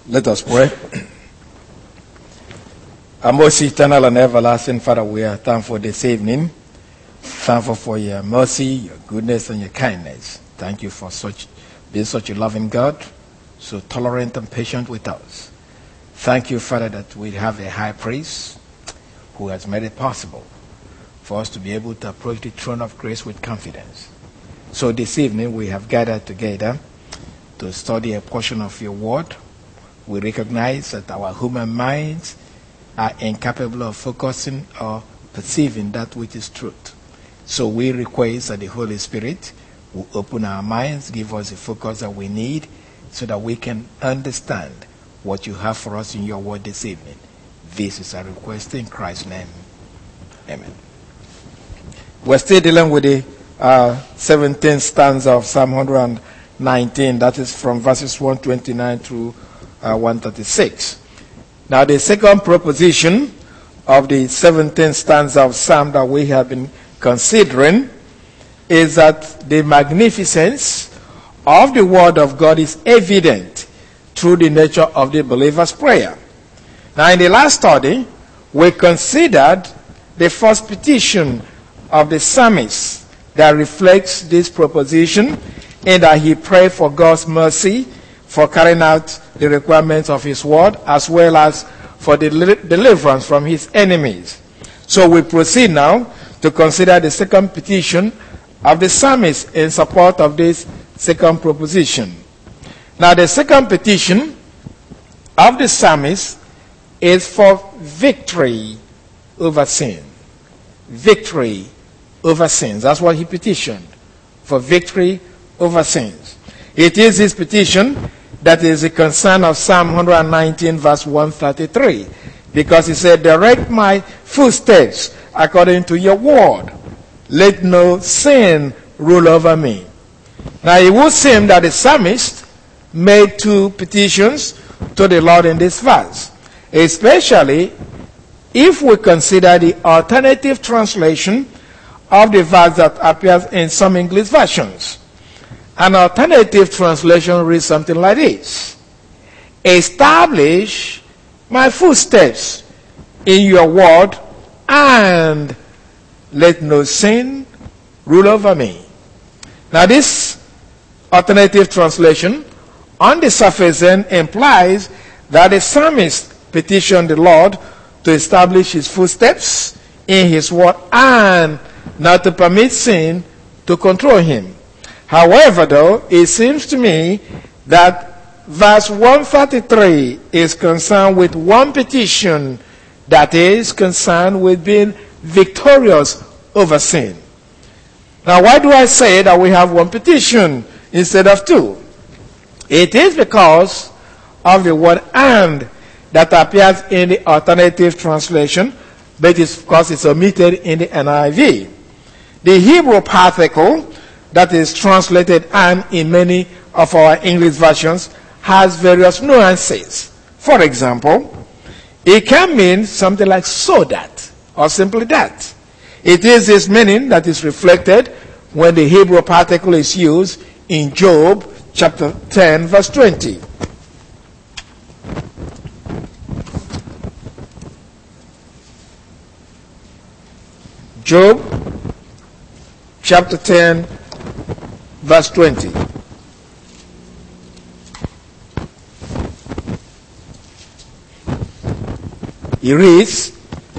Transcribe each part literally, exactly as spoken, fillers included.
Let us pray. Our most eternal and everlasting Father, we are thankful for this evening. Thankful for your mercy, your goodness, and your kindness. Thank you for such being such a loving God, so tolerant and patient with us. Thank you, Father, that we have a high priest who has made it possible for us to be able to approach the throne of grace with confidence. So this evening we have gathered together to study a portion of your word. We recognize that our human minds are incapable of focusing or perceiving that which is truth. So we request that the Holy Spirit will open our minds, give us the focus that we need so that we can understand what you have for us in your word this evening. This is our request in Christ's name. Amen. We're still dealing with the uh, seventeenth stanza of Psalm one nineteen. That is from verses one twenty-nine through uh, one thirty-six. Now the second proposition of the seventeenth stanza of Psalm that we have been considering is that the magnificence of the Word of God is evident through the nature of the believer's prayer. Now in the last study, we considered the first petition of the psalmist that reflects this proposition in that he prayed for God's mercy for carrying out the requirements of his word, as well as for the deliverance from his enemies. So we proceed now to consider the second petition of the psalmist in support of this second proposition. Now the second petition of the psalmist is for victory over sin. Victory over sins. That's what he petitioned, for victory over sins. It is his petition that is the concern of Psalm one nineteen verse one thirty-three, because he said, direct my footsteps according to your word. Let no sin rule over me. Now it would seem that the psalmist made two petitions to the Lord in this verse, especially if we consider the alternative translation of the verse that appears in some English versions. An alternative translation reads something like this: establish my footsteps in your word, and let no sin rule over me. Now this alternative translation on the surface then implies that the psalmist petitioned the Lord to establish his footsteps in his word and not to permit sin to control him. However, though, it seems to me that verse one thirty-three is concerned with one petition that is concerned with being victorious over sin. Now, why do I say that we have one petition instead of two? It is because of the word and that appears in the alternative translation, but it's because it's omitted in the N I V. The Hebrew particle that is translated and in many of our English versions has various nuances. For example, it can mean something like so that, or simply that. It is this meaning that is reflected when the Hebrew particle is used in Job chapter ten verse twenty. Job chapter ten verse twenty. He reads,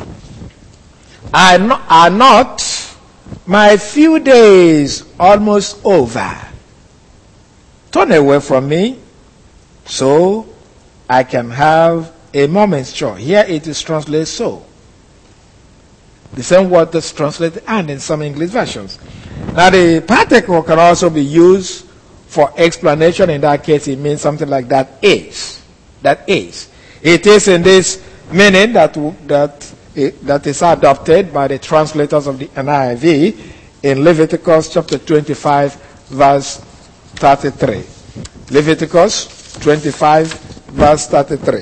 are not, are not my few days almost over? Turn away from me so I can have a moment's joy. Here it is translated so. The same word that's translated and in some English versions. Now the particle can also be used for explanation. In that case, it means something like that is. That is. It is in this meaning that that that is adopted by the translators of the N I V in Leviticus chapter twenty-five verse thirty-three. Leviticus twenty-five verse thirty-three.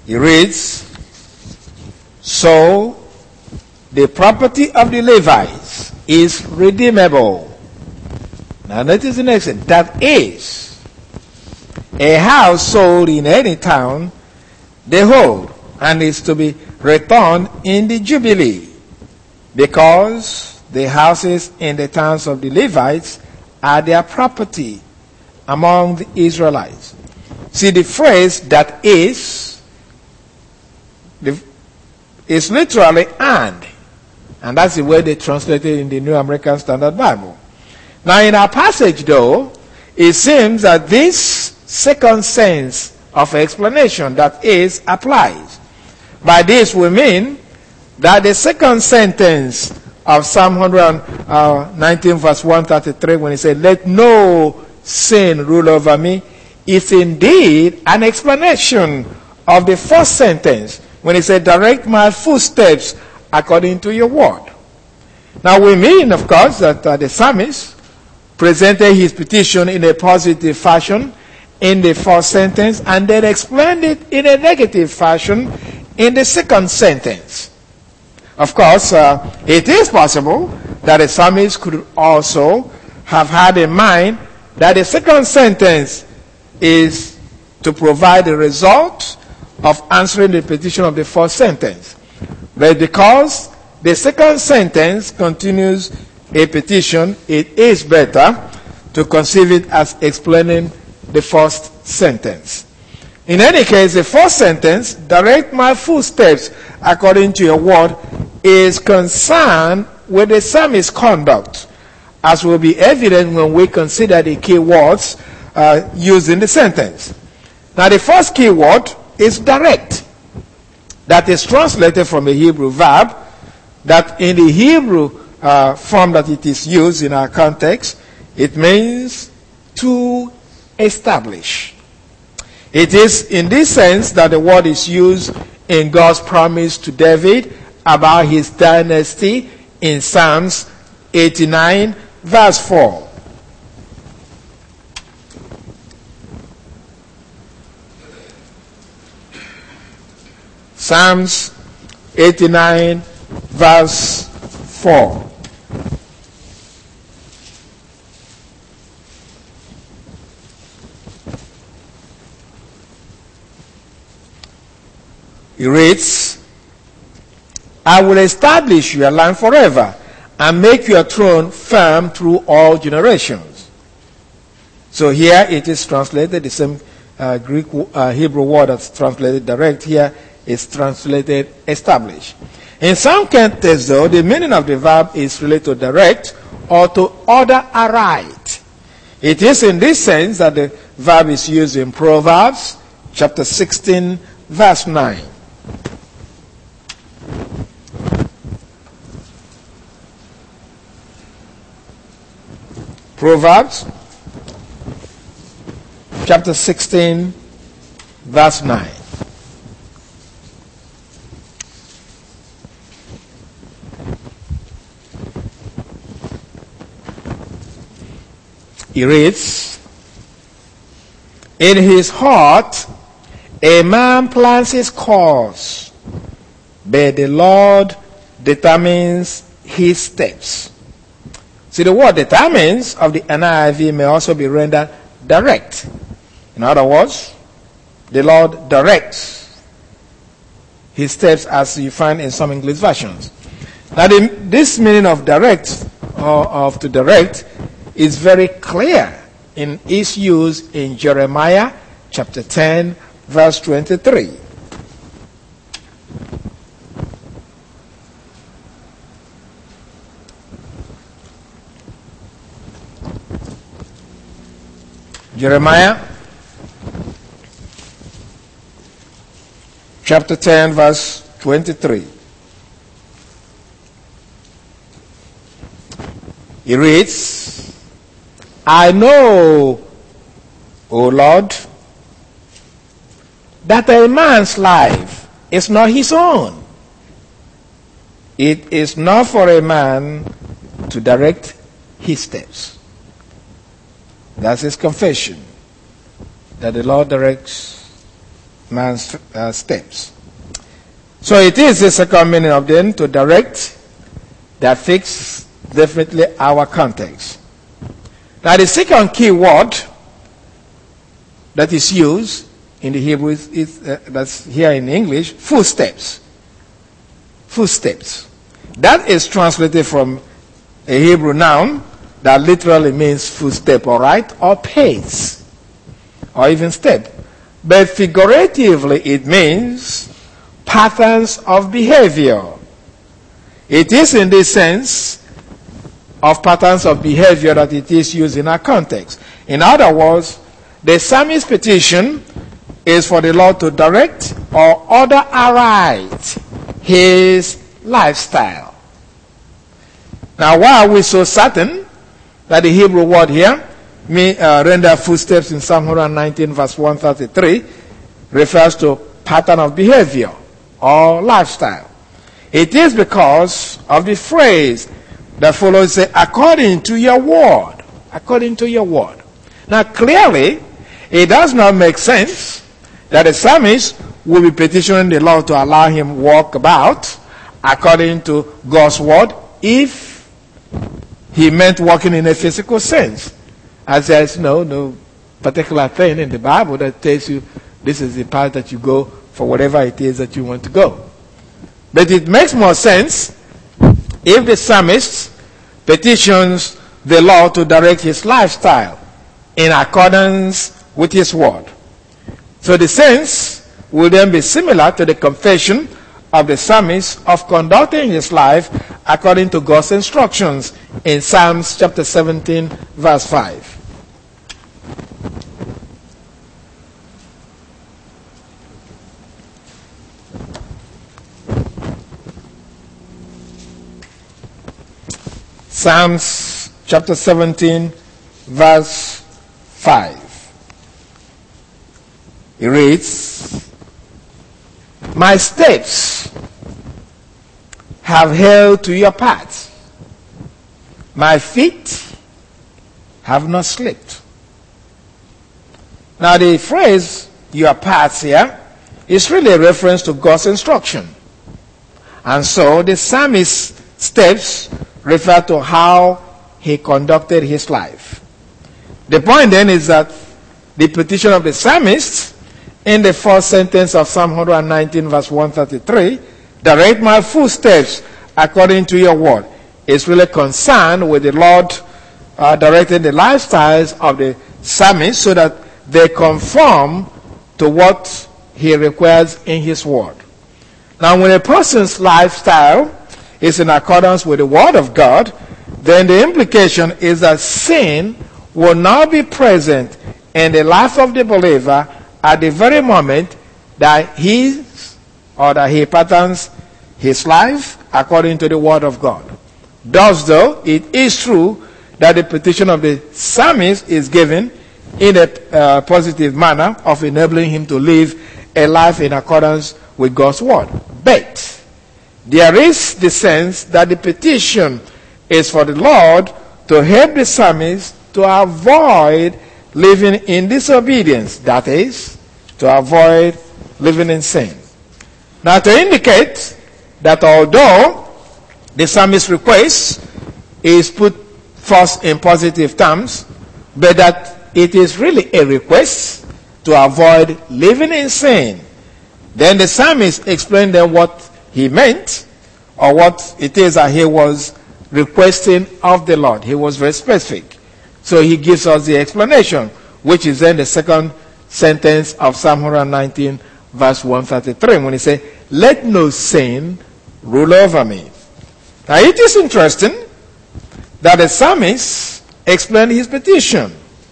He reads, so the property of the Levites is redeemable. Now notice the next thing. That is, a house sold in any town, they hold, and is to be returned in the Jubilee, because the houses in the towns of the Levites are their property among the Israelites. See, the phrase that is, the, is literally and. And that's the way they translate it in the New American Standard Bible. Now in our passage though, it seems that this second sense of explanation, that is, applies. By this we mean that the second sentence of Psalm one nineteen verse one thirty-three, when he said, let no sin rule over me, is indeed an explanation of the first sentence when he said, direct my footsteps according to your word. Now we mean, of course, that uh, the psalmist presented his petition in a positive fashion in the first sentence and then explained it in a negative fashion in the second sentence. Of course, uh, it is possible that the psalmist could also have had in mind that the second sentence is to provide the result of answering the petition of the first sentence. But because the second sentence continues a petition, it is better to conceive it as explaining the first sentence. In any case, the first sentence, direct my footsteps according to your word, is concerned with the psalmist's conduct, as will be evident when we consider the key words uh, used in the sentence. Now, the first key word is direct. That is translated from a Hebrew verb that in the Hebrew uh, form that it is used in our context, it means to establish. It is in this sense that the word is used in God's promise to David about his dynasty in Psalms eighty-nine verse four. Psalms eighty-nine verse four. It reads, I will establish your land forever and make your throne firm through all generations. So here it is translated, the same uh, Greek uh, Hebrew word that's translated direct here is translated establish. In some contexts though, the meaning of the verb is related to direct or to order aright. It is in this sense that the verb is used in Proverbs chapter sixteen verse nine. Proverbs chapter sixteen verse nine. He reads, in his heart a man plans his course, but the Lord determines his steps. See, the word determines of the N I V may also be rendered direct. In other words, the Lord directs his steps, as you find in some English versions. Now, the, this meaning of direct, or of to direct, is very clear in its use in Jeremiah chapter ten, verse twenty-three. Jeremiah chapter ten, verse twenty-three. He reads, I know, O Lord, that a man's life is not his own. It is not for a man to direct his steps. That's his confession, that the Lord directs man's uh, steps. So it is the second meaning of then, to direct, that fix definitely our context. Now the second key word that is used in the Hebrew is, is uh, that's here in English, footsteps. Footsteps. That is translated from a Hebrew noun that literally means footstep, all right, or pace, or even step. But figuratively, it means patterns of behavior. It is in this sense of patterns of behavior that it is used in our context. In other words, the psalmist's petition is for the Lord to direct or order aright his lifestyle. Now, why are we so certain that the Hebrew word here, may uh, render footsteps in Psalm one nineteen verse one thirty-three, refers to pattern of behavior or lifestyle? It is because of the phrase that follows, say, according to your word. According to your word. Now, clearly, it does not make sense that the psalmist will be petitioning the Lord to allow him walk about according to God's word if he meant walking in a physical sense. As there's no, no particular thing in the Bible that tells you this is the path that you go for whatever it is that you want to go. But it makes more sense if the psalmist petitions the Lord to direct his lifestyle in accordance with his word. So the sense will then be similar to the confession of the psalmist of conducting his life according to God's instructions in Psalms chapter seventeen, verse five. Psalms chapter seventeen, verse five. It reads, my steps have held to your paths. My feet have not slipped. Now the phrase, your paths here, is really a reference to God's instruction. And so the psalmist's steps refer to how he conducted his life. The point then is that the petition of the psalmist in the first sentence of Psalm one nineteen verse one thirty-three, direct my footsteps according to your word, is really concerned with the Lord uh, directing the lifestyles of the psalmist so that they conform to what he requires in his word. Now, when a person's lifestyle is in accordance with the word of God, then the implication is that sin will not be present in the life of the believer at the very moment that he or that he patterns his life according to the word of God. Thus, though, it is true that the petition of the psalmist is given in a uh, positive manner of enabling him to live a life in accordance with God's word. But there is the sense that the petition is for the Lord to help the psalmist to avoid living in disobedience. That is, to avoid living in sin. Now, to indicate that although the psalmist's request is put first in positive terms, but that it is really a request to avoid living in sin, then the psalmist explained then what he meant, or what it is that he was requesting of the Lord. He was very specific. So he gives us the explanation, which is then the second sentence of Psalm one nineteen, verse one thirty-three, when he says, let no sin rule over me. Now it is interesting that the psalmist explained his petition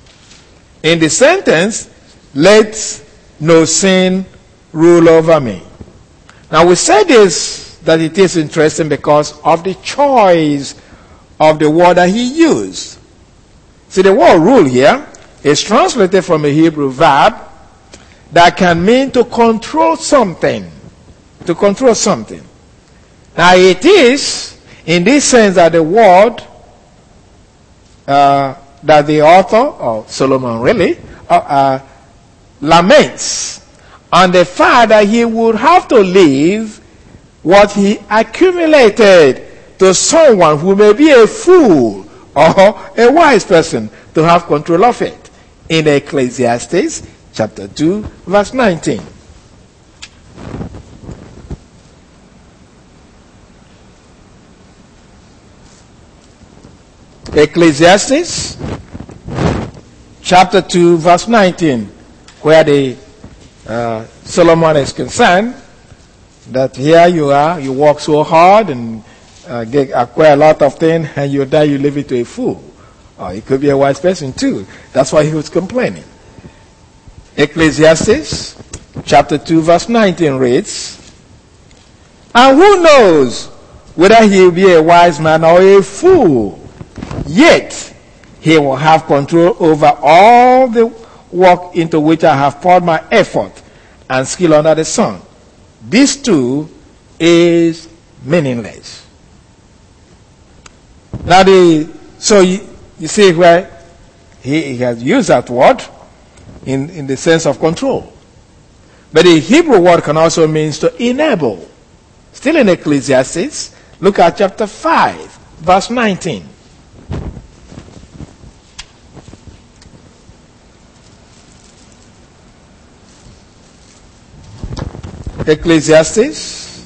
in the sentence, let no sin rule over me. Now we say this, that it is interesting because of the choice of the word that he used. See, the word rule here is translated from a Hebrew verb that can mean to control something. To control something. Now it is in this sense that the word uh, that the author, or Solomon really, uh, uh, laments on the fact that he would have to leave what he accumulated to someone who may be a fool or a wise person to have control of it. In Ecclesiastes chapter two, verse nineteen. Ecclesiastes chapter two, verse nineteen, where the uh, Solomon is concerned, that here you are, you work so hard and uh, get, acquire a lot of things, and you die, you leave it to a fool. Or it could be a wise person too. That's why he was complaining. Ecclesiastes chapter two, verse nineteen reads, and who knows whether he will be a wise man or a fool? Yet he will have control over all the work into which I have poured my effort and skill under the sun. This too is meaningless. Now, the so you, you see where he, he has used that word in, in the sense of control. But the Hebrew word can also mean to enable. Still in Ecclesiastes, look at chapter five, verse nineteen. Ecclesiastes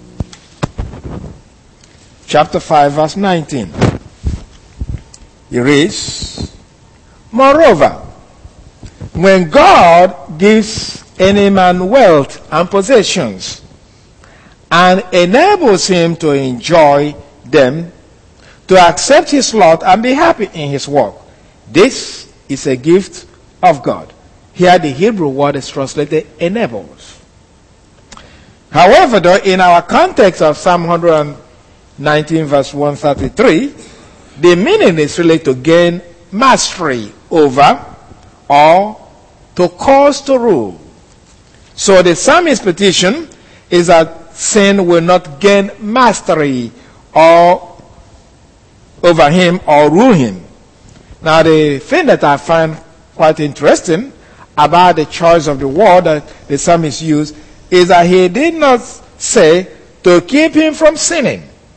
chapter five, verse nineteen. It reads, moreover, when God gives any man wealth and possessions and enables him to enjoy them, to accept his lot and be happy in his work, this is a gift of God. Here the Hebrew word is translated enables. However, though, in our context of Psalm one nineteen, verse one thirty-three, the meaning is really to gain mastery over or to cause to rule. So the psalmist's petition is that sin will not gain mastery or over him or rule him. Now, the thing that I find quite interesting about the choice of the word that the psalmist used is that he did not say to keep him from sinning.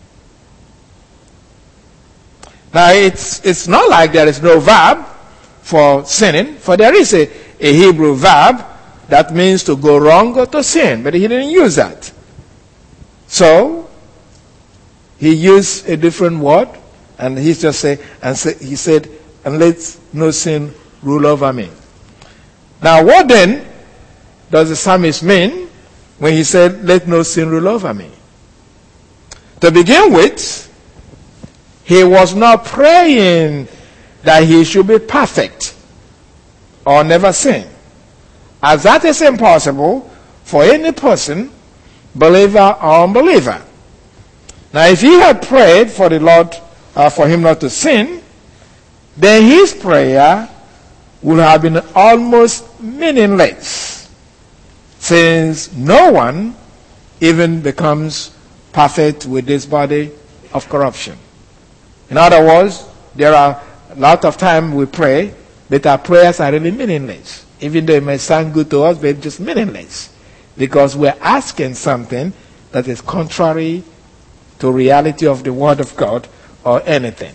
Now, it's, it's not like there is no verb for sinning, for there is a, a Hebrew verb that means to go wrong or to sin, but he didn't use that. So, he used a different word, and he just said, and say, he said, and let no sin rule over me. Now, what then does the psalmist mean when he said, let no sin rule over me? To begin with, he was not praying that he should be perfect or never sin, as that is impossible for any person, believer or unbeliever. Now, if he had prayed for the Lord, uh, for him not to sin, then his prayer would have been almost meaningless, since no one even becomes perfect with this body of corruption. In other words, there are a lot of times we pray, but our prayers are really meaningless. Even though it may sound good to us, but it's just meaningless. Because we're asking something that is contrary to reality of the Word of God or anything.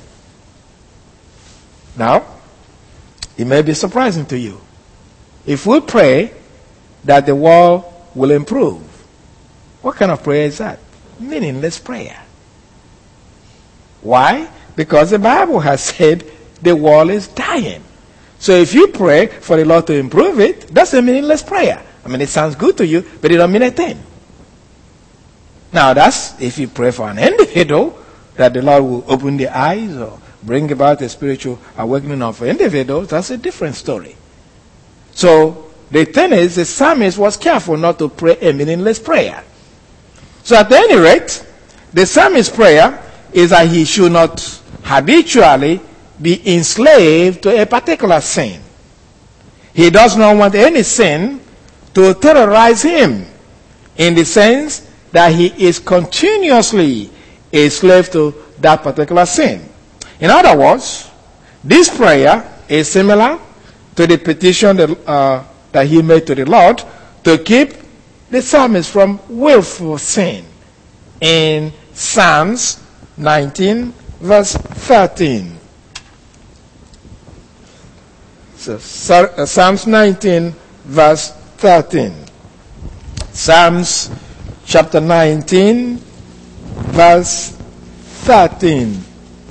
Now, it may be surprising to you. If we pray that the world will improve, what kind of prayer is that? Meaningless prayer. Why? Because the Bible has said the world is dying. So if you pray for the Lord to improve it, that's a meaningless prayer. I mean, it sounds good to you, but it don't mean a thing. Now, that's if you pray for an individual, that the Lord will open the eyes or bring about a spiritual awakening of individuals, that's a different story. So, the thing is, the psalmist was careful not to pray a meaningless prayer. So, at any rate, the psalmist's prayer is that he should not habitually be enslaved to a particular sin. He does not want any sin to terrorize him, in the sense that he is continuously a slave to that particular sin. In other words, this prayer is similar to the petition that, uh, that he made to the Lord to keep the psalmist from willful sin in Psalms nineteen, verse thirteen. So, Psalms nineteen, verse thirteen. Psalms chapter nineteen, verse thirteen.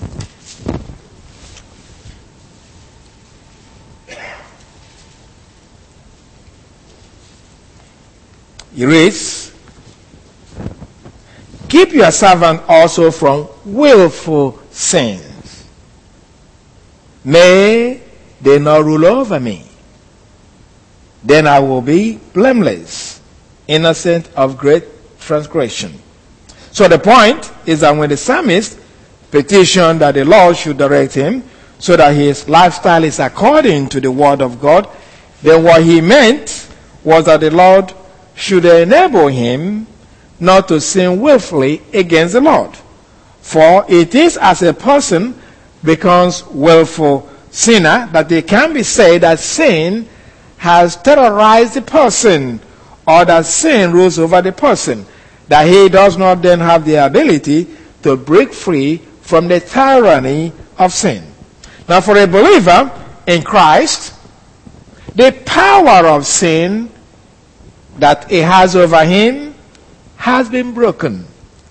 It reads, keep your servant also from willful sins. May they not rule over me. Then I will be blameless, innocent of great transgression. So the point is that when the psalmist petitioned that the Lord should direct him so that his lifestyle is according to the word of God, then what he meant was that the Lord should enable him not to sin willfully against the Lord. For it is as a person becomes willful sinner that it can be said that sin has terrorized the person, or that sin rules over the person, that he does not then have the ability to break free from the tyranny of sin. Now, for a believer in Christ, the power of sin that he has over him has been broken.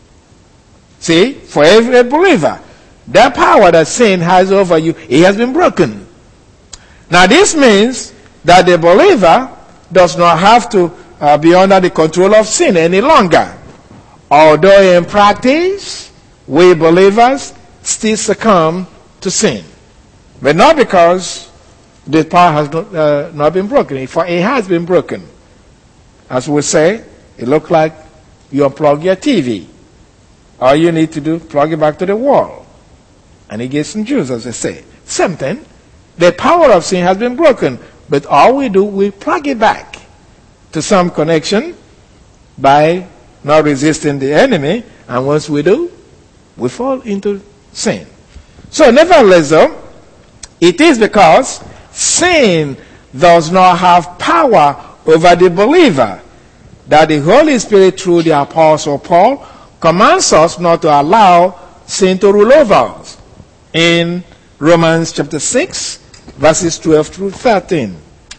See, for every believer, the power that sin has over you, it has been broken. Now, this means that the believer does not have to uh, be under the control of sin any longer. Although in practice, we believers still succumb to sin. But not because the power has not, uh, not been broken, for it has been broken. As we say, it looks like you unplug your T V. All you need to do, plug it back to the wall. And it gets some juice, as they say. Same thing. The power of sin has been broken. But all we do, we plug it back to some connection by not resisting the enemy. And once we do, we fall into sin. So nevertheless, though, it is because sin does not have power over the believer that the Holy Spirit, through the Apostle Paul, commands us not to allow sin to rule over us. In Romans chapter six, verses twelve through thirteen.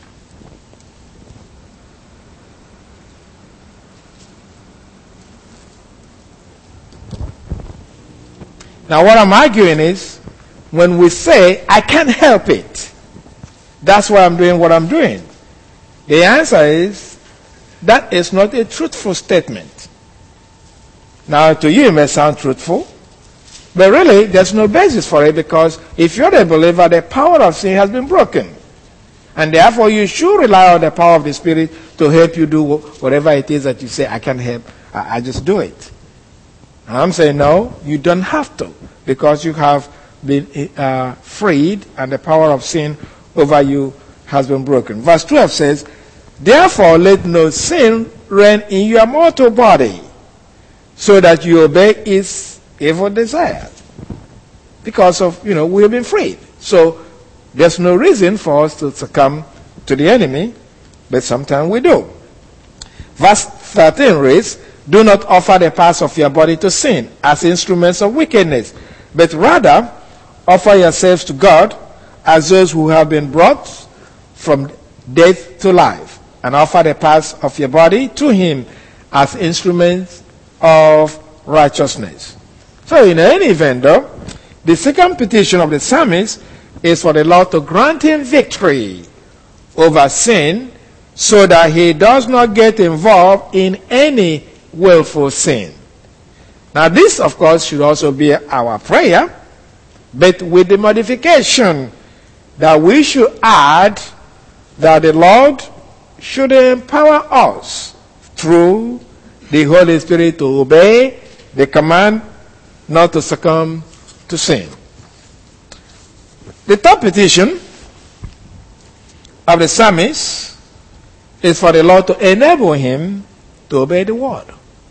Now what I'm arguing is, when we say, I can't help it, that's why I'm doing what I'm doing. The answer is, that is not a truthful statement. Now, to you, it may sound truthful, but really, there's no basis for it, because if you're a believer, the power of sin has been broken. And therefore, you should rely on the power of the Spirit to help you do whatever it is that you say, I can't help, I, I just do it. And I'm saying, no, you don't have to, because you have been uh, freed, and the power of sin over you has been broken. Verse twelve says, therefore let no sin reign in your mortal body, so that you obey its evil desires. Because of, you know, we have been freed. So there's no reason for us to succumb to the enemy, but sometimes we do. Verse thirteen reads, do not offer the parts of your body to sin as instruments of wickedness, but rather offer yourselves to God as those who have been brought from death to life, and offer the parts of your body to him as instruments of righteousness. So in any event, though, the second petition of the psalmist is for the Lord to grant him victory over sin, so that he does not get involved in any willful sin. Now this, of course, should also be our prayer, but with the modification that we should add that the Lord should empower us through the Holy Spirit to obey the command not to succumb to sin. The third petition of the psalmist is for the Lord to enable him to obey the word.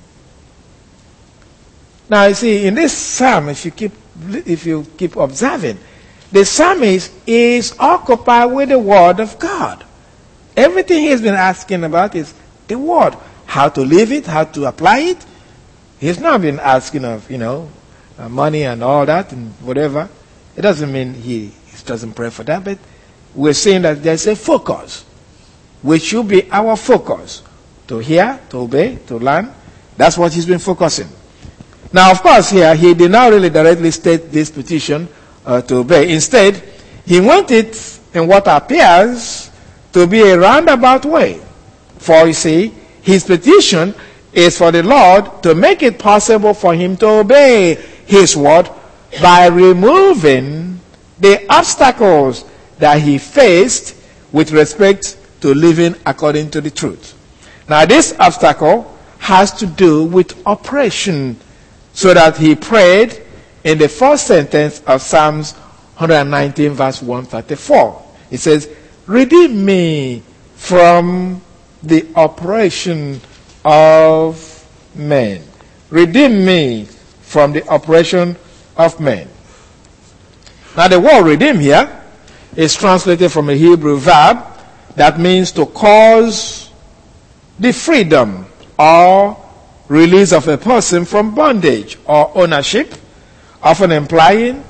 Now you see, in this psalm, if you keep if you keep observing, the psalmist is occupied with the word of God. Everything he's been asking about is, the word. How to live it, how to apply it. He's not been asking of, you know, uh, money and all that and whatever. It doesn't mean he, he doesn't pray for that, but we're saying that there's a focus, which should be our focus. To hear, to obey, to learn. That's what he's been focusing. Now, of course, here, he did not really directly state this petition uh, to obey. Instead, he wanted in what appears to be a roundabout way. For, you see, his petition is for the Lord to make it possible for him to obey his word by removing the obstacles that he faced with respect to living according to the truth. Now, this obstacle has to do with oppression, so that he prayed in the first sentence of Psalms one nineteen, verse one thirty-four. It says, redeem me from the oppression of men. Redeem me from the oppression of men. Now, the word redeem here is translated from a Hebrew verb that means to cause the freedom or release of a person from bondage or ownership, often implying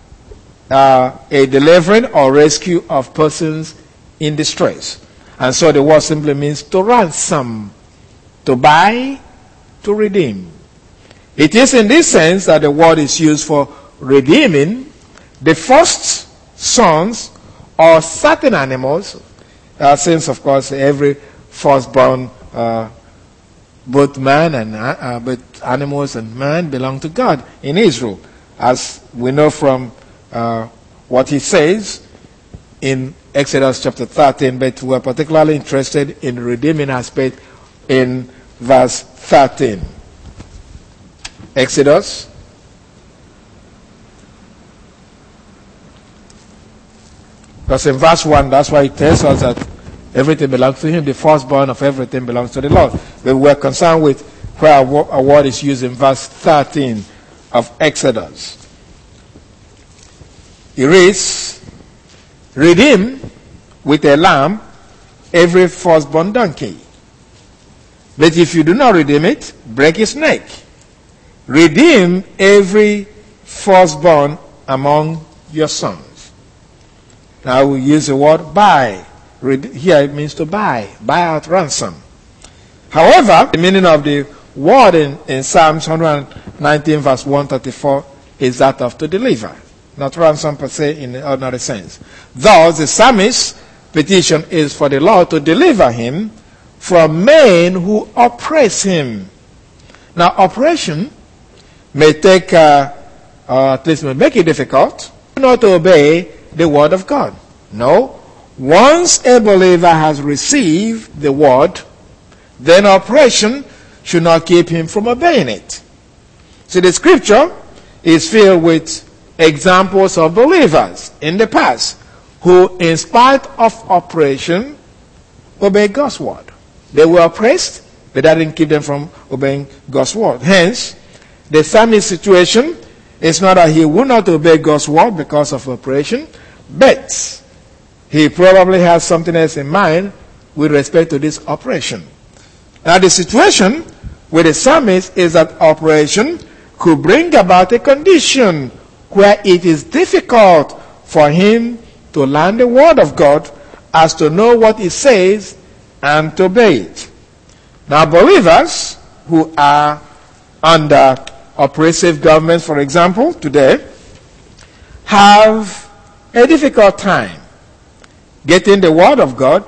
uh, a delivering or rescue of persons in distress. And so the word simply means to ransom, to buy, to redeem. It is in this sense that the word is used for redeeming the first sons or certain animals, uh, since of course every firstborn uh, both man and uh, both animals and man belong to God in Israel, as we know from uh, what he says in Exodus chapter thirteen. But we're particularly interested in the redeeming aspect in verse thirteen. Exodus because in verse one, that's why it tells us that everything belongs to him. The firstborn of everything belongs to the Lord. But we're concerned with where our word is used in verse thirteen of Exodus. It reads, redeem with a lamb every firstborn donkey. But if you do not redeem it, break its neck. Redeem every firstborn among your sons. Now we use the word buy. Here it means to buy, buy out ransom. However, the meaning of the word in, in Psalms one nineteen verse one thirty-four is that of to deliver, not ransom per se in the ordinary sense. Thus, the psalmist's petition is for the Lord to deliver him from men who oppress him. Now, oppression may take, uh, or at least may make it difficult not to obey the word of God. No. Once a believer has received the word, then oppression should not keep him from obeying it. See, the scripture is filled with examples of believers in the past who, in spite of oppression, obeyed God's word. They were oppressed, but that didn't keep them from obeying God's word. Hence, the psalmist's situation is not that he will not obey God's word because of oppression, but he probably has something else in mind with respect to this oppression. Now, the situation with the psalmist is that oppression could bring about a condition where it is difficult for him to learn the word of God as to know what it says and to obey it. Now, believers who are under oppressive governments, for example, today, have a difficult time getting the word of God.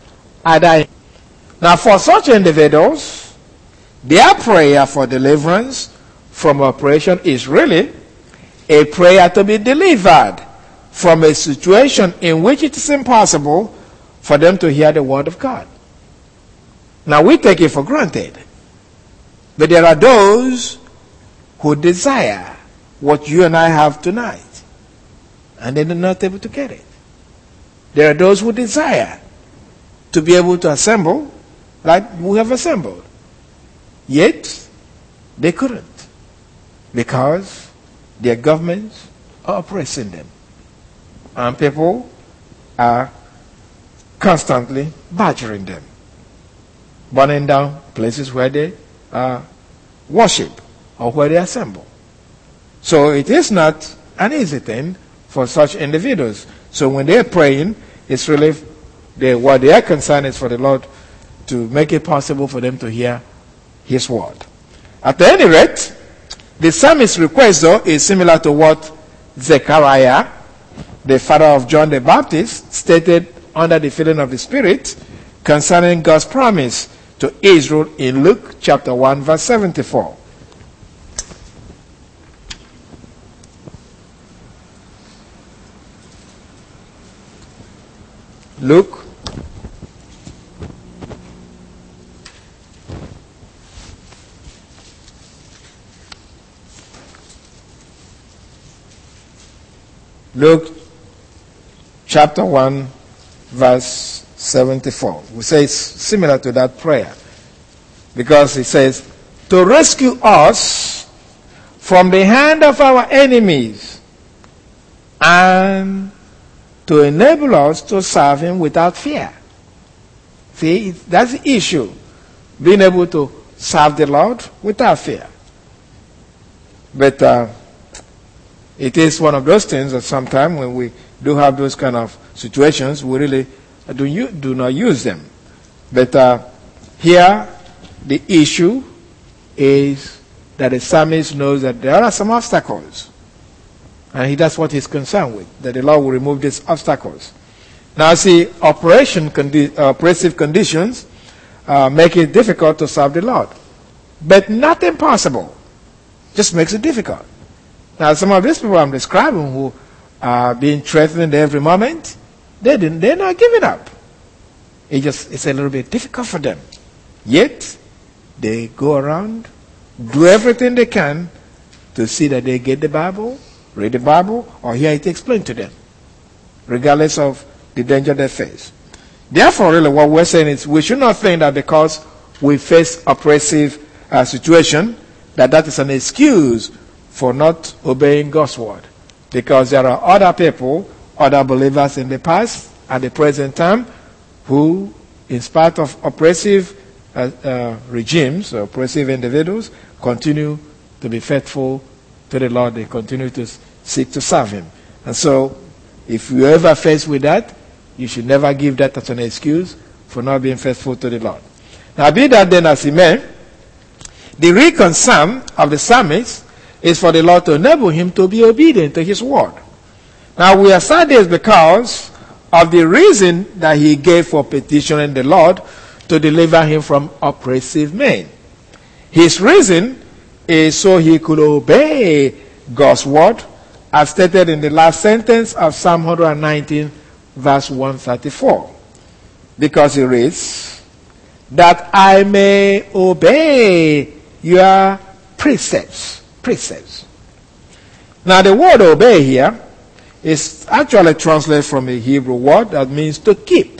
Now, for such individuals, their prayer for deliverance from oppression is really a prayer to be delivered from a situation in which it is impossible for them to hear the word of God. Now, we take it for granted, but there are those who desire what you and I have tonight, and they're not able to get it. There are those who desire to be able to assemble like we have assembled. Yet, they couldn't, because their governments are oppressing them. And people are constantly badgering them. burning down places where they uh, worship or where they assemble. So it is not an easy thing for such individuals. So when they're praying, it's really they, what they are concerned is for the Lord to make it possible for them to hear His word. At any rate, the psalmist's request, though, is similar to what Zechariah, the father of John the Baptist, stated under the filling of the Spirit concerning God's promise to Israel in Luke chapter one, verse seventy-four. Luke Luke chapter one, verse seventy-four. We say it's similar to that prayer because it says, to rescue us from the hand of our enemies and to enable us to serve Him without fear. See, that's the issue. Being able to serve the Lord without fear. But uh, it is one of those things that sometimes when we do have those kind of situations, we really do, you, do not use them. But uh, here, the issue is that the psalmist knows that there are some obstacles. And he, that's what he's concerned with, that the Lord will remove these obstacles. Now, see, operation condi- uh, oppressive conditions uh, make it difficult to serve the Lord. But not impossible. Just makes it difficult. Now, some of these people I'm describing who are being threatened every moment, they didn't, they're not giving up. It just, it's a little bit difficult for them. Yet, they go around, do everything they can to see that they get the Bible, read the Bible, or hear it explained to them, regardless of the danger they face. Therefore, really, what we're saying is we should not think that because we face oppressive uh, situation, that that is an excuse for not obeying God's word. Because there are other people, other believers in the past, at the present time, who, in spite of oppressive uh, uh, regimes, oppressive individuals, continue to be faithful to the Lord. They continue to seek to serve Him. And so, if you ever faced with that, you should never give that as an excuse for not being faithful to the Lord. Now, be that then as it may, the real concern of the psalmist is for the Lord to enable him to be obedient to His word. Now, we are sad this because of the reason that he gave for petitioning the Lord to deliver him from oppressive men. His reason is so he could obey God's word, as stated in the last sentence of Psalm one nineteen, verse one thirty-four. Because it reads, that I may obey your precepts. Precepts. Now, the word obey here is actually translated from a Hebrew word that means to keep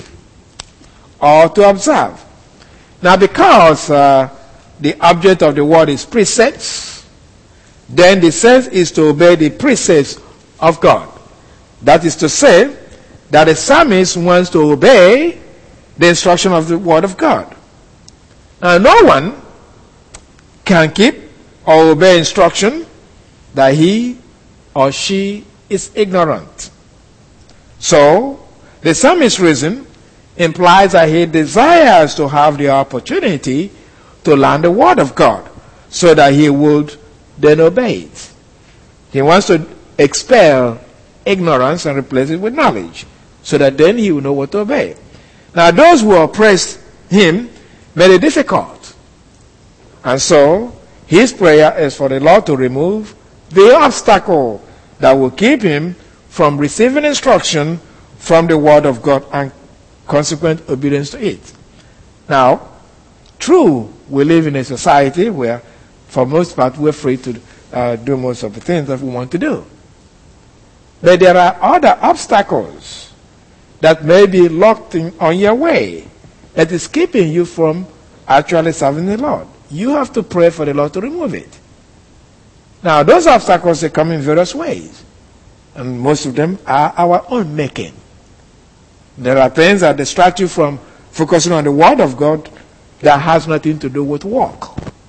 or to observe. Now, because uh, the object of the word is precepts, then the sense is to obey the precepts of God. That is to say, that the psalmist wants to obey the instruction of the word of God. Now, no one can keep or obey instruction that he or she is ignorant. So, the psalmist's reason implies that he desires to have the opportunity to learn the word of God so that he would then obey it. He wants to expel ignorance and replace it with knowledge so that then he will know what to obey. Now, those who oppressed him made it difficult. And so, his prayer is for the Lord to remove the obstacle that will keep him from receiving instruction from the word of God and consequent obedience to it. Now, true, we live in a society where, for most part, we're free to uh, do most of the things that we want to do. But there are other obstacles that may be locked in, on your way that is keeping you from actually serving the Lord. You have to pray for the Lord to remove it. Now, those obstacles, they come in various ways. And most of them are our own making. There are things that distract you from focusing on the Word of God, that has nothing to do with work.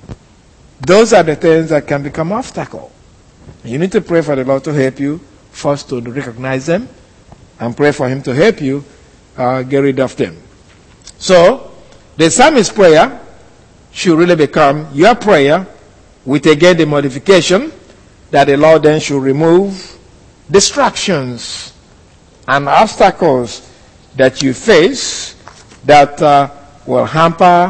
Those are the things that can become obstacles. You need to pray for the Lord to help you first to recognize them and pray for him to help you uh, get rid of them. So, the psalmist's prayer should really become your prayer with again the modification that the Lord then should remove distractions and obstacles that you face that uh, will hamper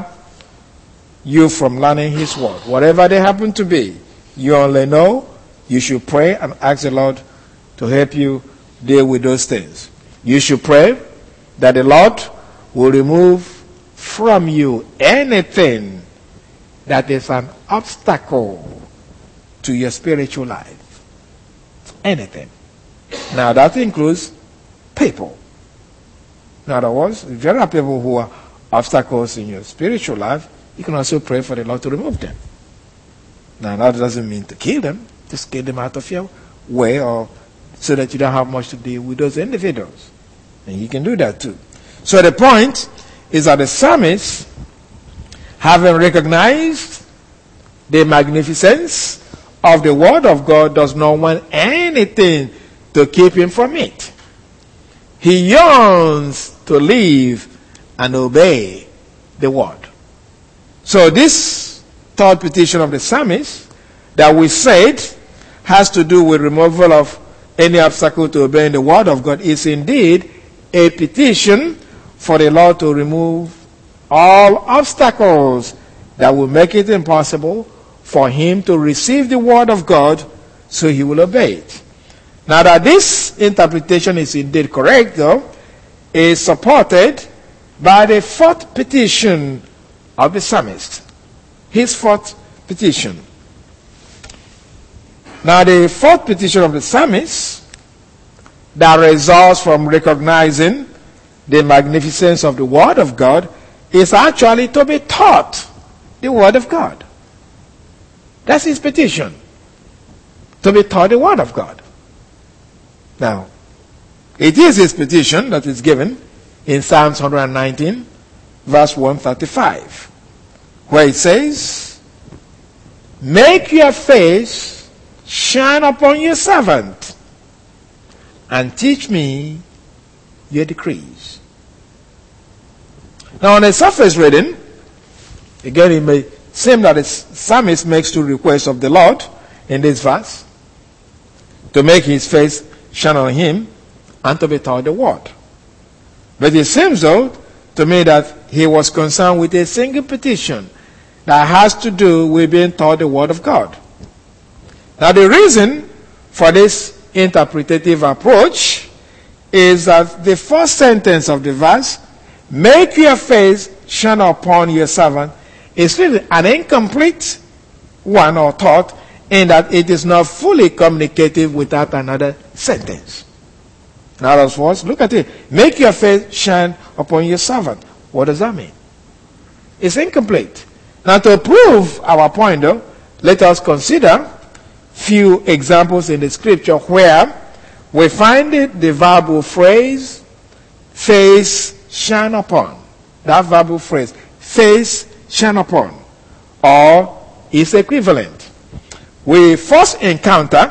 you from learning his word. Whatever they happen to be, you only know you should pray and ask the Lord to help you deal with those things. You should pray that the Lord will remove from you anything that is an obstacle to your spiritual life. Anything. Now that includes people. In other words, if there are people who are obstacles in your spiritual life, you can also pray for the Lord to remove them. Now that doesn't mean to kill them. Just get them out of your way, or so that you don't have much to deal with those individuals. And you can do that too. So the point is that the psalmist, having recognized the magnificence of the word of God, does not want anything to keep him from it. He yearns to live and obey the word. So this third petition of the psalmist that we said has to do with removal of any obstacle to obeying the word of God is indeed a petition for the Lord to remove all obstacles that will make it impossible for him to receive the word of God so he will obey it. Now that this interpretation is indeed correct, though, is supported by the fourth petition of the psalmist. His fourth petition. Now the fourth petition of the psalmist that results from recognizing the magnificence of the word of God is actually to be taught the word of God. That's his petition. To be taught the word of God. Now, it is his petition that is given in Psalms one nineteen, verse one thirty-five, where it says, "Make your face shine upon your servant, and teach me your decrees." Now, on a surface reading, again, it may seem that the psalmist makes two requests of the Lord in this verse: to make his face shine on him and to be taught the word. But it seems, though, to me that he was concerned with a single petition that has to do with being taught the word of God. Now, the reason for this interpretative approach is that the first sentence of the verse, "Make your face shine upon your servant," is really an incomplete one or thought, in that it is not fully communicative without another sentence. In other words, look at it. Make your face shine upon your servant. What does that mean? It's incomplete. Now, to prove our point, though, let us consider few examples in the scripture where we find it, the verbal phrase, face shine upon. That verbal phrase, face shine upon, or its equivalent. We first encounter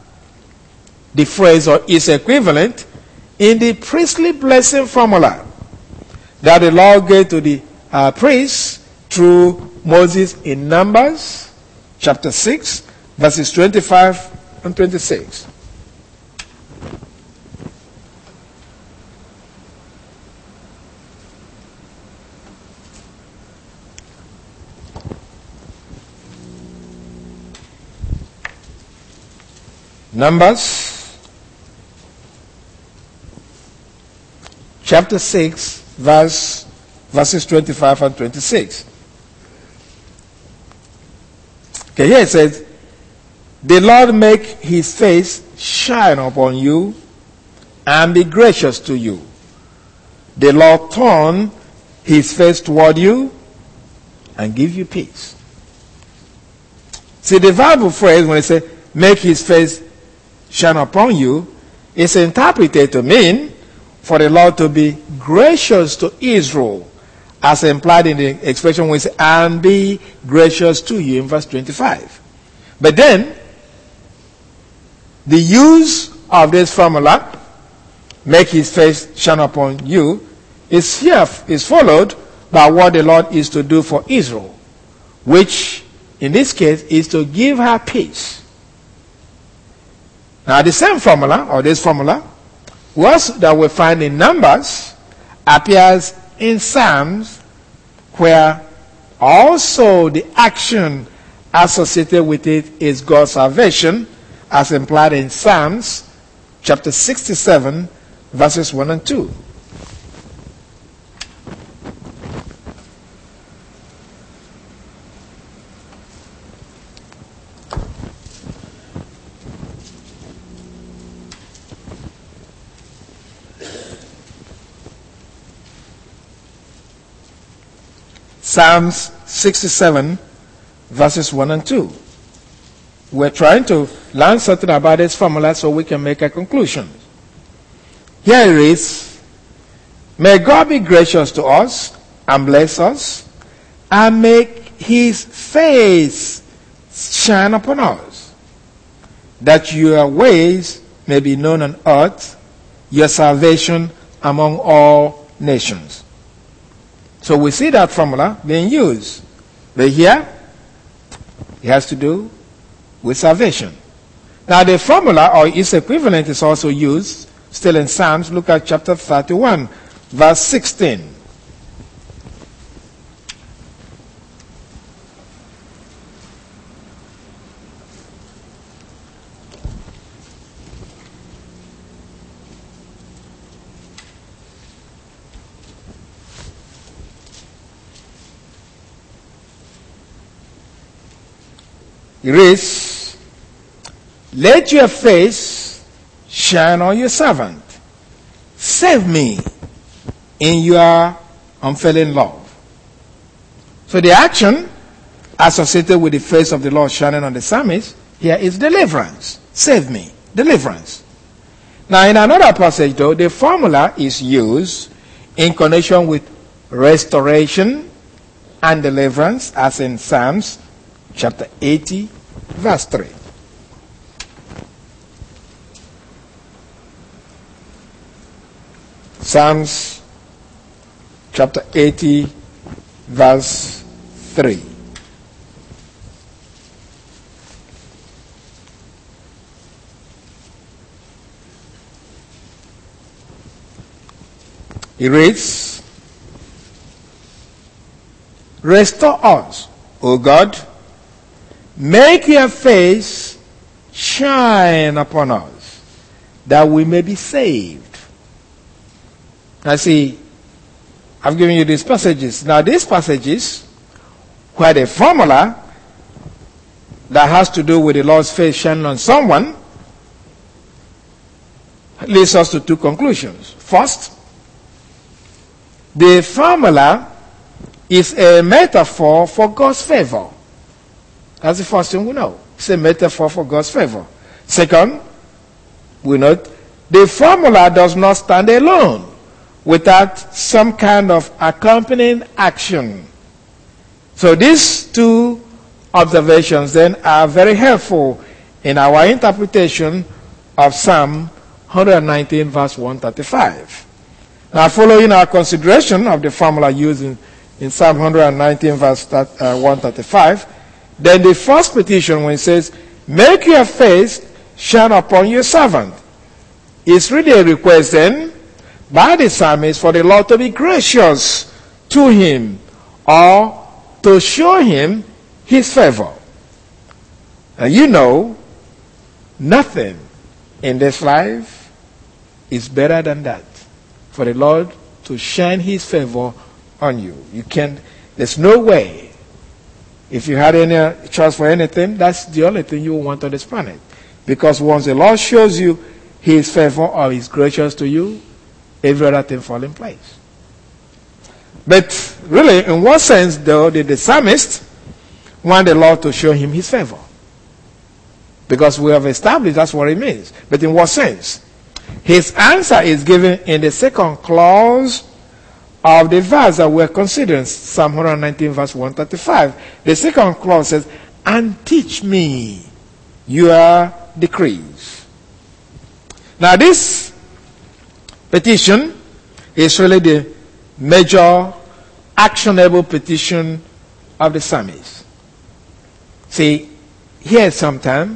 the phrase or its equivalent in the priestly blessing formula that the Lord gave to the uh, priests through Moses in Numbers chapter six, verses twenty-five and twenty-six. Numbers chapter six, verse, verses twenty-five and twenty-six. Okay, here it says, "The Lord make his face shine upon you and be gracious to you. The Lord turn his face toward you and give you peace." See, the verbal phrase, when it says, "make his face shine upon you," is interpreted to mean for the Lord to be gracious to Israel as implied in the expression we say, and be gracious to you in verse twenty-five. But then, the use of this formula, make his face shine upon you, is here, is followed by what the Lord is to do for Israel, which in this case is to give her peace. Now the same formula, or this formula, was that we find in Numbers, appears in Psalms, where also the action associated with it is God's salvation, as implied in Psalms chapter sixty-seven, verses one and two. Psalms sixty-seven, verses one and two. We're trying to learn something about this formula so we can make a conclusion. Here it is. May God be gracious to us and bless us and make his face shine upon us, that your ways may be known on earth, your salvation among all nations. So we see that formula being used. But here, it has to do with salvation. Now the formula, or its equivalent, is also used still in Psalms. Look at chapter thirty-one, verse sixteen. It is, let your face shine on your servant. Save me in your unfailing love. So the action associated with the face of the Lord shining on the psalmist here is deliverance. Save me. Deliverance. Now in another passage though, the formula is used in connection with restoration and deliverance, as in Psalms chapter eighty, verse three. Psalms chapter eighty, verse three. It reads, restore us, O God, make your face shine upon us, that we may be saved. Now see, I've given you these passages. Now these passages, where the formula that has to do with the Lord's face shining on someone, leads us to two conclusions. First, the formula is a metaphor for God's favor. That's the first thing we know. It's a metaphor for God's favor. Second, we note the formula does not stand alone without some kind of accompanying action. So these two observations then are very helpful in our interpretation of Psalm one nineteen, verse one thirty-five. Now, following our consideration of the formula used in, in Psalm one nineteen, verse one thirty-five, then the first petition, when it says, make your face shine upon your servant, is really a request then by the psalmist for the Lord to be gracious to him, or to show him his favor. And you know, nothing in this life is better than that, for the Lord to shine his favor on you. You can't, there's no way. If you had any choice for anything, that's the only thing you want on this planet. Because once the Lord shows you his favor or is gracious to you, every other thing falls in place. But really, in what sense, though, did the psalmist want the Lord to show him his favor? Because we have established that's what it means. But in what sense? His answer is given in the second clause of the verse that we're considering, Psalm one nineteen, verse one thirty-five. The second clause says, and teach me your decrees. Now this petition is really the major actionable petition of the psalmist. See, here sometimes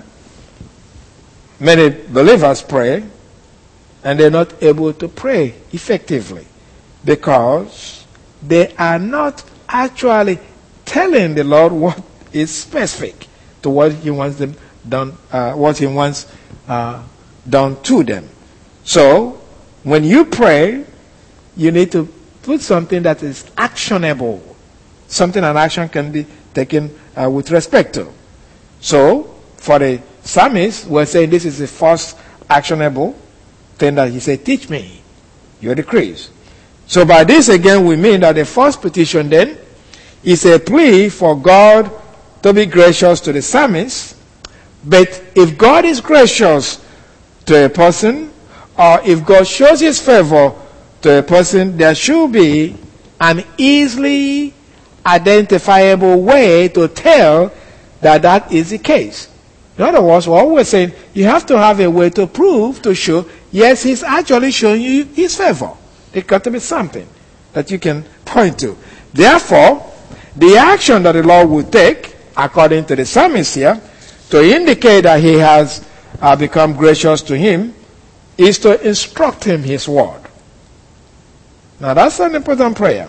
many believers pray and they're not able to pray effectively because they are not actually telling the Lord what is specific to what He wants them done, uh, what He wants uh, done to them. So, when you pray, you need to put something that is actionable, something an action can be taken uh, with respect to. So, for the psalmist, we're saying this is the first actionable thing that he said, teach me your decrees. So by this again, we mean that the first petition then is a plea for God to be gracious to the psalmist. But if God is gracious to a person, or if God shows His favor to a person, there should be an easily identifiable way to tell that that is the case. In other words, we're always saying you have to have a way to prove, to show, yes, He's actually showing you His favor. There got to be something that you can point to. Therefore, the action that the Lord will take, according to the psalmist here, to indicate that He has uh, become gracious to him, is to instruct him His word. Now that's an important prayer.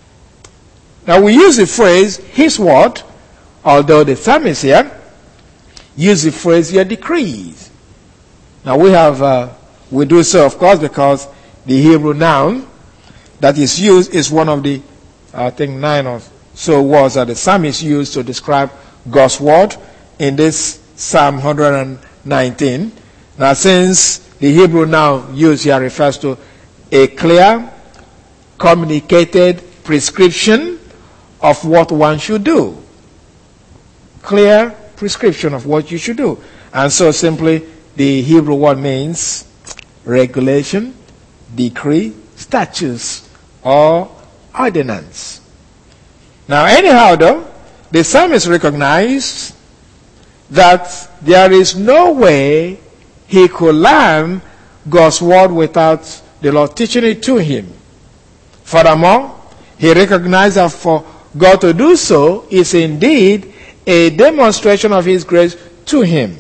Now we use the phrase, His word, although the psalmist here use the phrase, your decrees. Now we have, uh, we do so of course because the Hebrew noun that is used is one of the, I think, nine or so words that the psalmist used to describe God's word in this Psalm one nineteen. Now since the Hebrew noun used here refers to a clear, communicated prescription of what one should do. Clear prescription of what you should do. And so simply the Hebrew word means regulation, decree, statutes, or ordinance. Now anyhow though, the psalmist recognized that there is no way he could learn God's word without the Lord teaching it to him. Furthermore, he recognized that for God to do so is indeed a demonstration of His grace to him.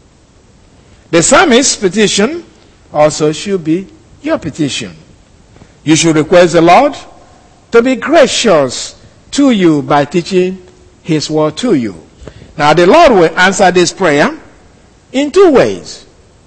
The psalmist's petition also should be your petition. You should request the Lord to be gracious to you by teaching His word to you. Now the Lord will answer this prayer in two ways.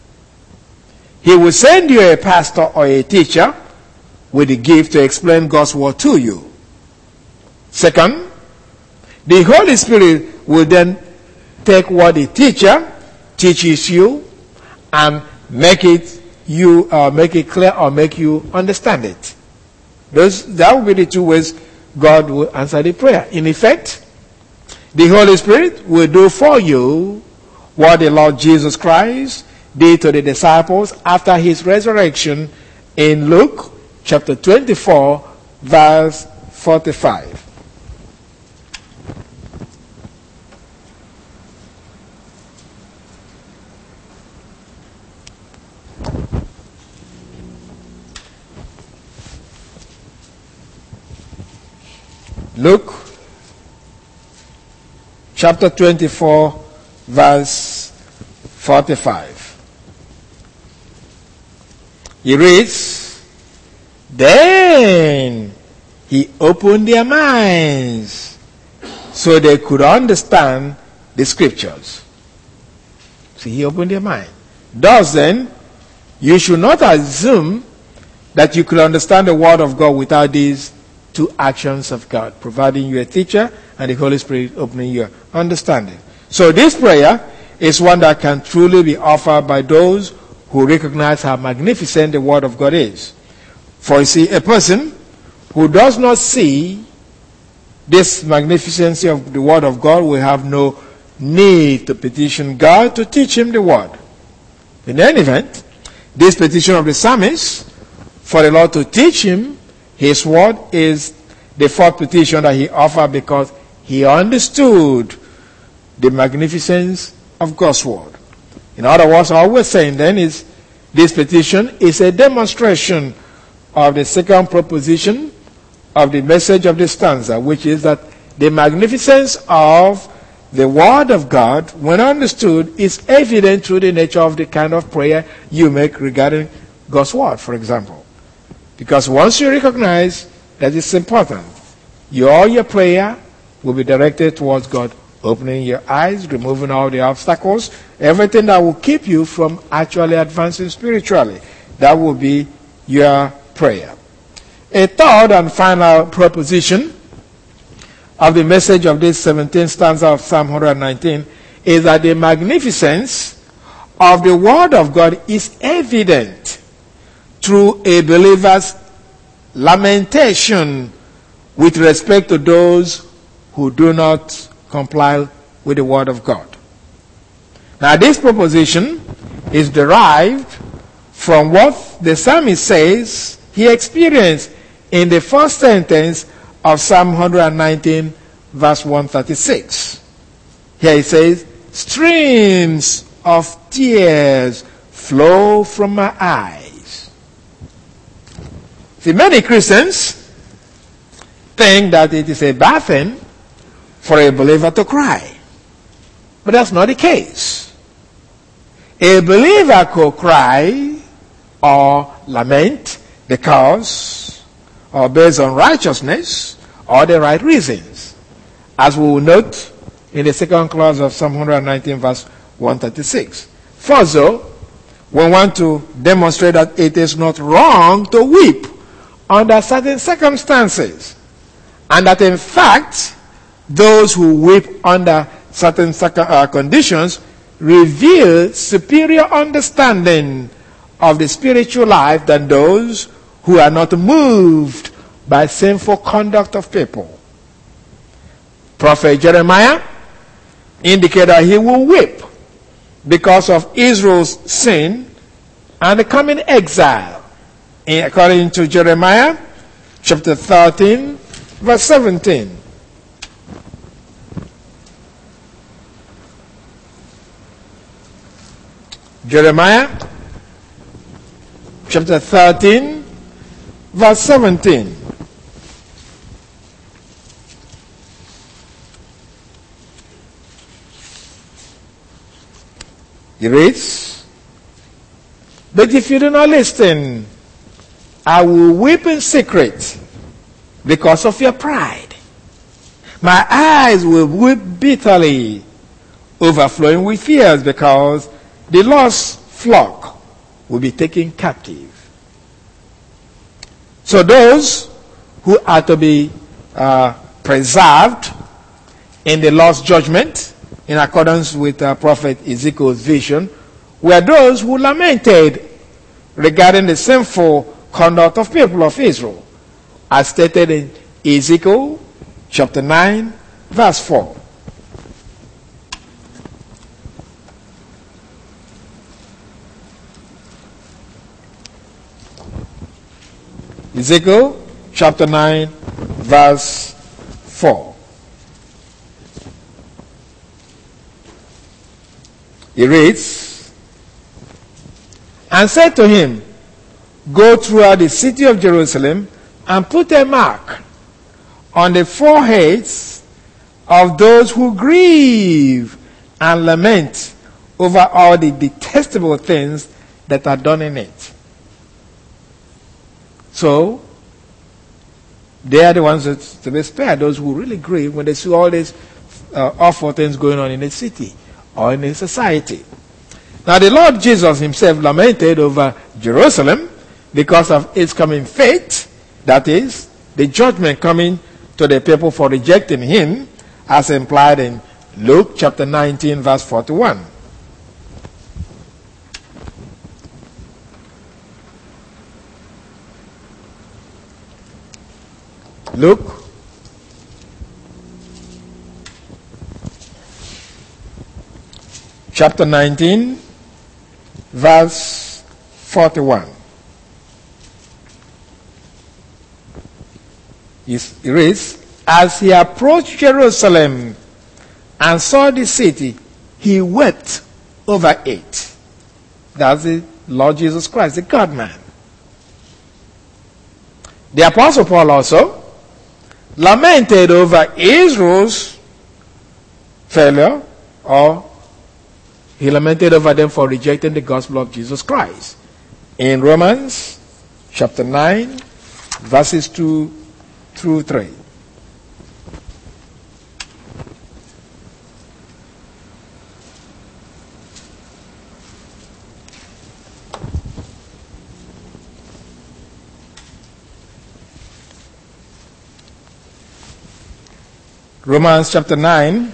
He will send you a pastor or a teacher with the gift to explain God's word to you. Second, the Holy Spirit will then take what the teacher teaches you and make it you uh, make it clear or make you understand it. Those that will be the two ways God will answer the prayer. In effect, the Holy Spirit will do for you what the Lord Jesus Christ did to the disciples after His resurrection in Luke chapter twenty-four, verse forty-five. Luke chapter twenty-four, verse forty-five. He reads, "Then He opened their minds so they could understand the scriptures." See, He opened their mind. Thus then, you should not assume that you could understand the word of God without these two actions of God, providing you a teacher and the Holy Spirit opening your understanding. So this prayer is one that can truly be offered by those who recognize how magnificent the word of God is. For you see, a person who does not see this magnificency of the word of God will have no need to petition God to teach him the word. In any event, this petition of the psalmist for the Lord to teach him His word is the fourth petition that he offered because he understood the magnificence of God's word. In other words, all we're saying then is this petition is a demonstration of the second proposition of the message of the stanza, which is that the magnificence of the word of God, when understood, is evident through the nature of the kind of prayer you make regarding God's word, for example. Because once you recognize that it's important, your, your prayer will be directed towards God, opening your eyes, removing all the obstacles, everything that will keep you from actually advancing spiritually. That will be your prayer. A third and final proposition of the message of this seventeenth stanza of Psalm one nineteen is that the magnificence of the word of God is evident through a believer's lamentation with respect to those who do not comply with the word of God. Now, this proposition is derived from what the psalmist says he experienced in the first sentence of Psalm one nineteen, verse one thirty-six. Here he says, streams of tears flow from my eyes. See, many Christians think that it is a bad thing for a believer to cry. But that's not the case. A believer could cry or lament because, or based on righteousness, or the right reasons, as we will note in the second clause of Psalm one nineteen, verse one thirty-six. Further, we want to demonstrate that it is not wrong to weep under certain circumstances, and that in fact, those who weep under certain uh, conditions reveal superior understanding of the spiritual life than those who are not moved by sinful conduct of people. Prophet Jeremiah indicated that he will weep because of Israel's sin and the coming exile. In, according to Jeremiah chapter thirteen, verse seventeen. Jeremiah chapter thirteen, verse seventeen. He reads, but if you do not listen, I will weep in secret because of your pride. My eyes will weep bitterly, overflowing with tears because the lost flock will be taken captive. So those who are to be uh, preserved in the lost judgment, in accordance with uh, Prophet Ezekiel's vision, were those who lamented regarding the sinful conduct of people of Israel, as stated in Ezekiel chapter nine, verse four. Ezekiel chapter nine, verse four. He reads, and said to him, go throughout the city of Jerusalem and put a mark on the foreheads of those who grieve and lament over all the detestable things that are done in it. So, they are the ones that to be spared, those who really grieve when they see all these uh, awful things going on in the city or in the society. Now, the Lord Jesus himself lamented over Jerusalem because of its coming fate, that is, the judgment coming to the people for rejecting him, as implied in Luke chapter nineteen, verse forty-one. Luke chapter nineteen, verse forty-one. It reads, as he approached Jerusalem and saw the city, he wept over it. That's the Lord Jesus Christ, the God-man. The Apostle Paul also lamented over Israel's failure, or he lamented over them for rejecting the gospel of Jesus Christ. In Romans chapter nine, verses two through three. Romans chapter nine,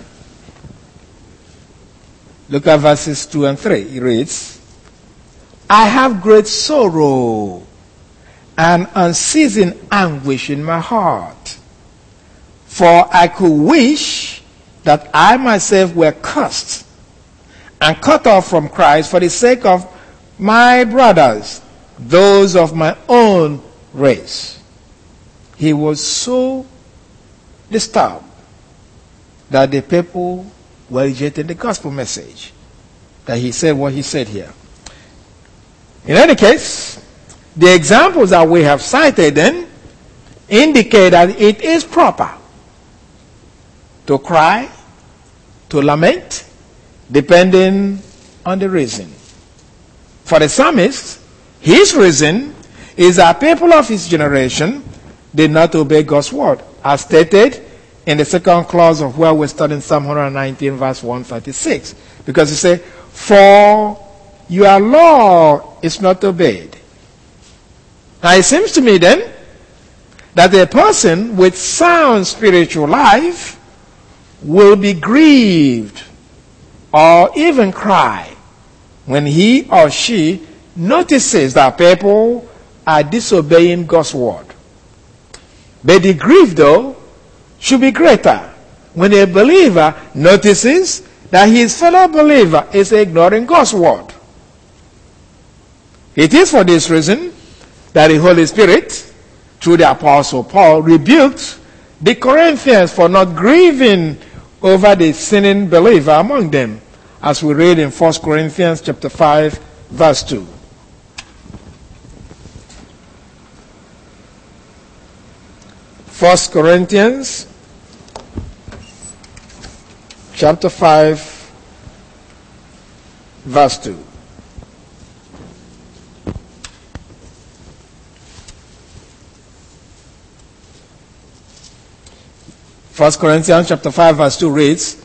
look at verses two and three. It reads, I have great sorrow and unceasing anguish in my heart, for I could wish that I myself were cursed and cut off from Christ for the sake of my brothers, those of my own race. He was so disturbed that the people were rejecting the gospel message, that he said what he said here. In any case, the examples that we have cited then indicate that it is proper to cry, to lament, depending on the reason. For the psalmist, his reason is that people of his generation did not obey God's word, as stated in the second clause of where we're studying Psalm one nineteen, verse one thirty-six. Because he said, for your law is not obeyed. Now it seems to me then that a person with sound spiritual life will be grieved or even cry when he or she notices that people are disobeying God's word. But the grief, though, should be greater when a believer notices that his fellow believer is ignoring God's word. It is for this reason that the Holy Spirit, through the Apostle Paul, rebuked the Corinthians for not grieving over the sinning believer among them, as we read in First Corinthians chapter five, verse two. First Corinthians chapter five, verse two. First Corinthians chapter five, verse two reads,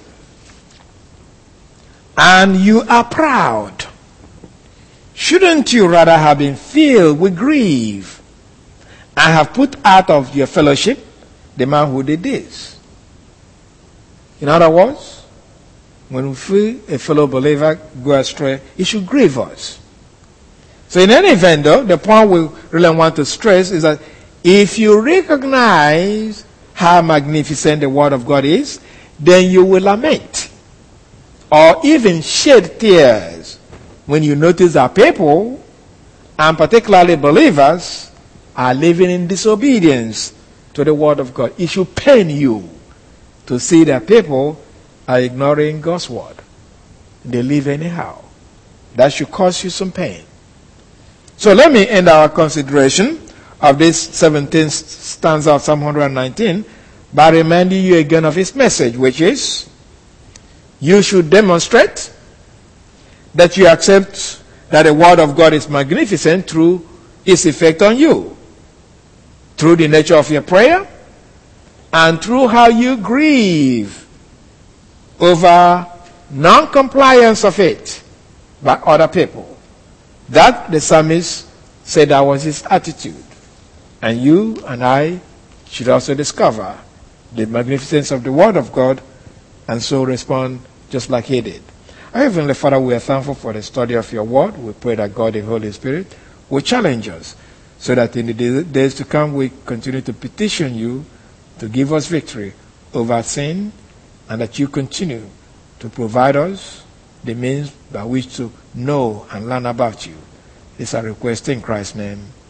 and you are proud. Shouldn't you rather have been filled with grief and have put out of your fellowship the man who did this? In other words, when we feel a fellow believer go astray, it should grieve us. So in any event, though, the point we really want to stress is that if you recognize how magnificent the word of God is, then you will lament or even shed tears when you notice that people, and particularly believers, are living in disobedience to the word of God. It should pain you to see that people are ignoring God's word. They live anyhow. That should cause you some pain. So let me end our consideration of this seventeenth stanza of Psalm one nineteen by reminding you again of his message, which is, you should demonstrate that you accept that the word of God is magnificent through its effect on you, through the nature of your prayer, and through how you grieve over non-compliance of it by other people. That, the psalmist said, that was his attitude. And you and I should also discover the magnificence of the word of God and so respond just like he did. Our Heavenly Father, we are thankful for the study of your word. We pray that God, the Holy Spirit, will challenge us so that in the days to come we continue to petition you to give us victory over sin, and that you continue to provide us the means by which to know and learn about you. This is our request in Christ's name.